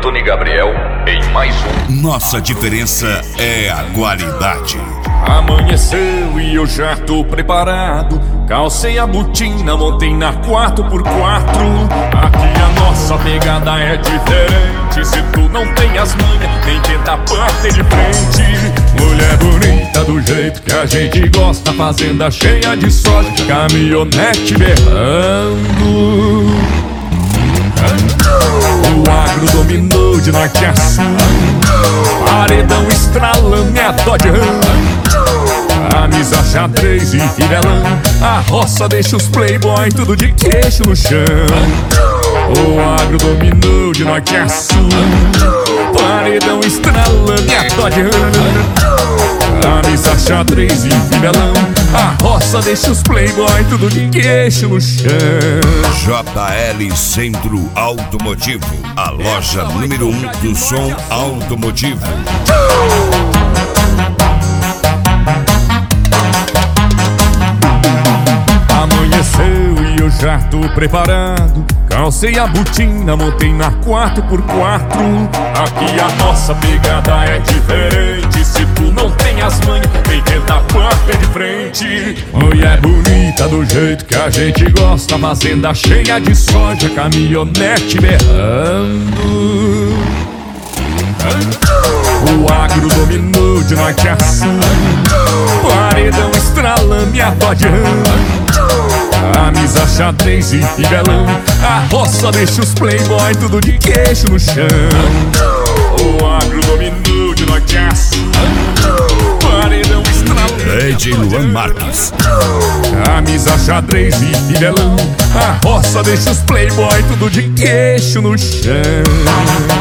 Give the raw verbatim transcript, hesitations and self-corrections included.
Anthony Gabriel em mais um. Nossa diferença é a qualidade. Amanheceu e eu já tô preparado. Calcei a botina, montei na quatro por quatro. Aqui a nossa pegada é diferente. Se tu não tem as manhas, nem tenta bater de frente. Mulher bonita do jeito que a gente gosta, fazenda cheia de soja, caminhonete berrando. O agro dominou de norte a sul, paredão estralando e a Dodge Ram. Camisa xadrez e fivelão, a roça deixa os playboy tudo de queixo no chão. O agro dominou de norte a sul, paredão estralando e a Dodge Ram. Camisa xadrez e fivelão, a roça deixa os playboy tudo de queixo no chão. J L Centro Automotivo, a loja número um do som automotivo. Amanheceu e eu já tô preparado. Calcei a botina, montei na quatro por quatro. Aqui a nossa pegada é diferente. Se tu não tem as manhas, vem tentar bater de frente. Mulher bonita do jeito que a gente gosta, fazenda cheia de soja, caminhonete berrando. O agro dominou de norte a sul, paredão estralando e a Dodge Ram. Camisa xadrez e fivelão, a roça deixa os playboy tudo de queixo no chão. O agro dominou de norte a sul, paredão estralando. D J Luan Marques. Camisa xadrez e fivelão, a roça deixa os playboy tudo de queixo no chão.